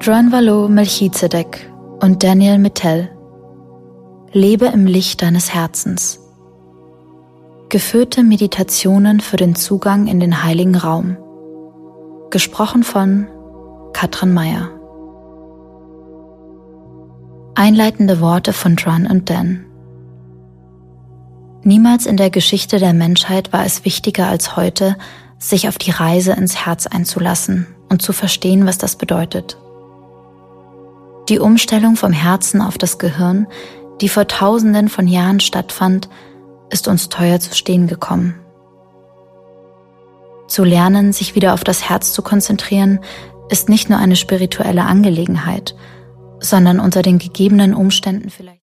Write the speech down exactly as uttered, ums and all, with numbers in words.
Dran Valo Melchizedek und Daniel Mittel. Lebe im Licht deines Herzens. Geführte Meditationen für den Zugang in den heiligen Raum. Gesprochen von Katrin Meyer. Einleitende Worte von Dran und Dan. Niemals in der Geschichte der Menschheit war es wichtiger als heute, sich auf die Reise ins Herz einzulassen und zu verstehen, was das bedeutet. Die Umstellung vom Herzen auf das Gehirn, die vor Tausenden von Jahren stattfand, ist uns teuer zu stehen gekommen. Zu lernen, sich wieder auf das Herz zu konzentrieren, ist nicht nur eine spirituelle Angelegenheit, sondern unter den gegebenen Umständen vielleicht